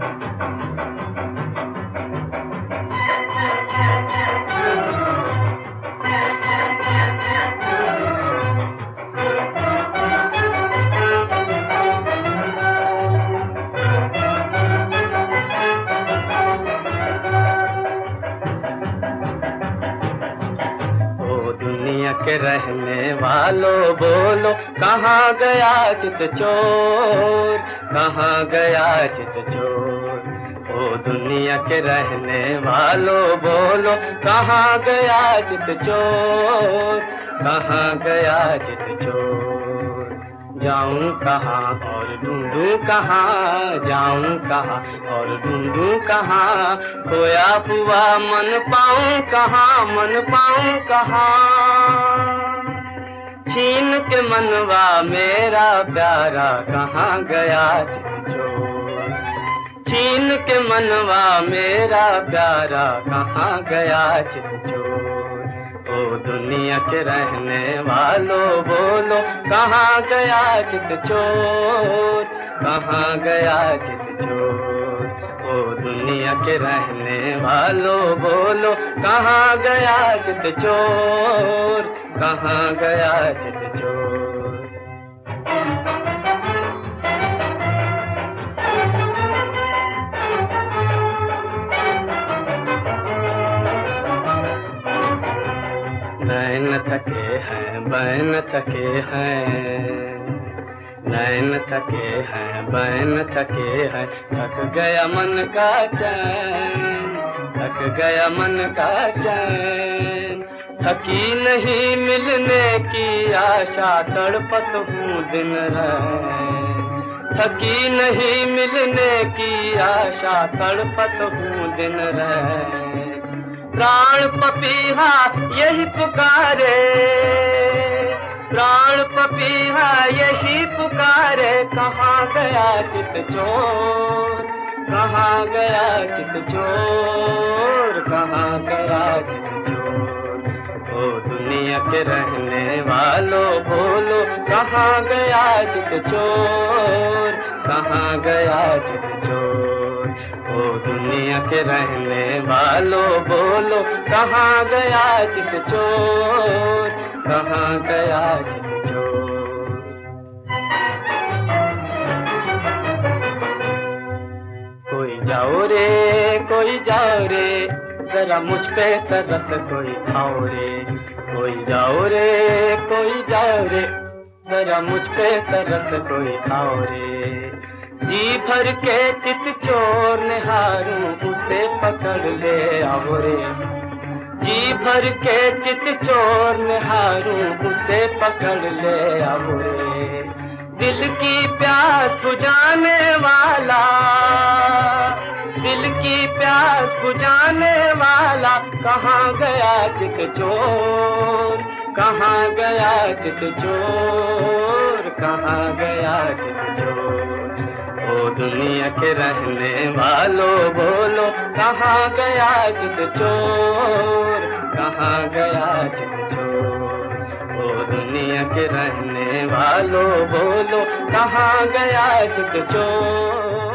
के रहने वालों बोलो, कहाँ गया चित चोर, कहाँ गया चित चोर। ओ दुनिया के रहने वालों बोलो, कहाँ गया चित चोर, कहाँ गया चित चोर। जाऊं कहाँ और ढूंढूं कहाँ, जाऊं कहाँ और ढूंढूं कहाँ। खोया हुआ मन पाऊं कहाँ, मन पाऊं कहाँ। छीन के मनवा मेरा प्यारा, कहाँ गया चित चोर। छीन के मनवा मेरा प्यारा, कहाँ गया चित चोर। ओ दुनिया के रहने वालों बोलो, कहाँ गया चित चोर, कहाँ गया चित चोर। ओ दुनिया के रहने वालों बोलो, कहाँ गया चित चोर, कहाँ गया चित चोर। नैन थके हैं बैन थके हैं, नैन थके हैं बैन थके हैं। थक गया मन का चैन, थक गया मन का चैन। थकी नहीं मिलने की आशा, तड़पत हूँ दिन रात। थकी नहीं मिलने की आशा, तड़पत हूँ दिन रात। प्राण पपीहा यही पुकारे, प्राण पपीहा यही पुकारे। कहाँ गया चित चोर, कहाँ गया चित चोर, कहाँ गया चित चोर। ओ दुनिया के रहने वालों बोलो, कहाँ गया चित चोर, कहाँ गया चित चोर। ओ दुनिया के रहने वालों बोलो, कहाँ गया चित चोर, कहाँ गया चित चोर। कोई जाओ रे, कोई जाओ रे, जरा मुझ पे तरस कोई खाओ रे। कोई जाओ रे, कोई जाओ रे, जरा मुझ पे तरस कोई खाओ रे। जी भर के चित चोर निहारूं, उसे पकड़ ले आओ रे। जी भर के चित चोर निहारूं, उसे पकड़ ले आओ रे। दिल की प्यास बुझाने वाला, दिल की प्यास बुझाने वाला। कहाँ गया चित चोर, कहाँ गया चित चोर, कहाँ गया चित चोर। ओ दुनिया के रहने वालों बोलो, कहाँ गया चित चोर, कहाँ गया चित चोर। ओ दुनिया के रहने वालों बोलो, कहाँ गया चित चोर।